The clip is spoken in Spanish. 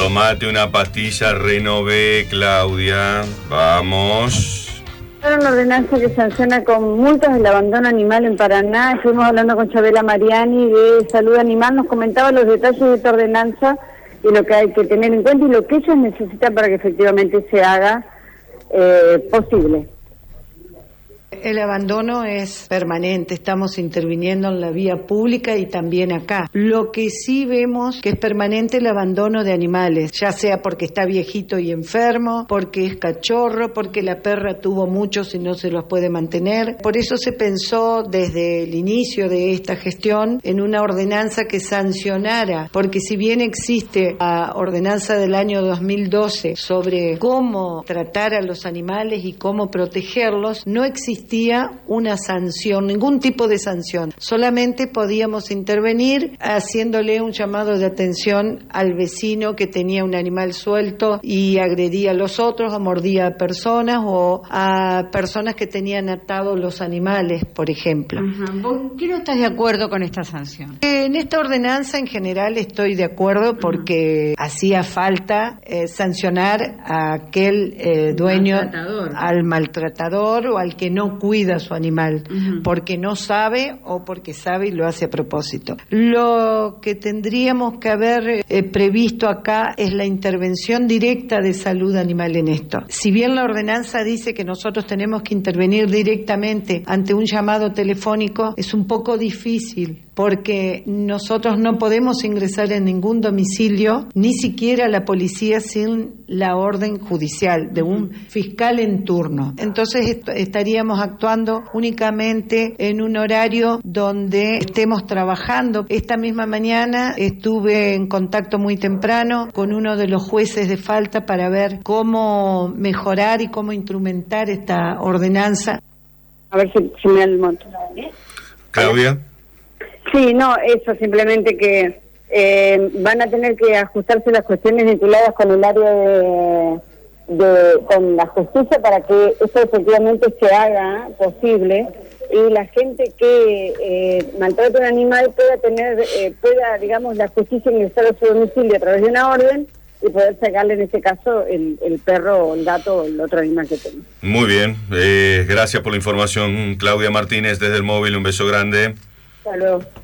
Tomate una pastilla Renové, Claudia. Vamos. Una ordenanza que sanciona con multas el abandono animal en Paraná. Estuvimos hablando con Chabela Mariani de Salud Animal. Nos comentaba los detalles de esta ordenanza y lo que hay que tener en cuenta y lo que ellos necesitan para que efectivamente se haga posible. El abandono es permanente, estamos interviniendo en la vía pública y también acá. Lo que sí vemos que es permanente el abandono de animales, ya sea porque está viejito y enfermo, porque es cachorro, porque la perra tuvo muchos y no se los puede mantener. Por eso se pensó desde el inicio de esta gestión en una ordenanza que sancionara, porque si bien existe la ordenanza del año 2012 sobre cómo tratar a los animales y cómo protegerlos, no existía una sanción, ningún tipo de sanción. Solamente podíamos intervenir haciéndole un llamado de atención al vecino que tenía un animal suelto y agredía a los otros, o mordía a personas o a personas que tenían atados los animales, por ejemplo. ¿Por qué no estás de acuerdo con esta sanción? En esta ordenanza en general estoy de acuerdo porque hacía falta sancionar a aquel dueño, al maltratador o al que no cuida a su animal, porque no sabe o porque sabe y lo hace a propósito. Lo que tendríamos que haber previsto acá es la intervención directa de salud animal en esto. Si bien la ordenanza dice que nosotros tenemos que intervenir directamente ante un llamado telefónico, es un poco difícil porque nosotros no podemos ingresar en ningún domicilio, ni siquiera a la policía sin la orden judicial de un fiscal en turno. Entonces estaríamos actuando únicamente en un horario donde estemos trabajando. Esta misma mañana estuve en contacto muy temprano con uno de los jueces de falta para ver cómo mejorar y cómo instrumentar esta ordenanza. A ver si me da el monto. Claudia. Sí, no, eso, simplemente que van a tener que ajustarse las cuestiones vinculadas con el área con la justicia para que eso efectivamente se haga posible y la gente que maltrata a un animal pueda, digamos, la justicia ingresar a su domicilio a través de una orden y poder sacarle en este caso el perro o el gato o el otro animal que tenga. Muy bien, gracias por la información, Claudia Martínez desde el móvil, un beso grande. Hasta luego.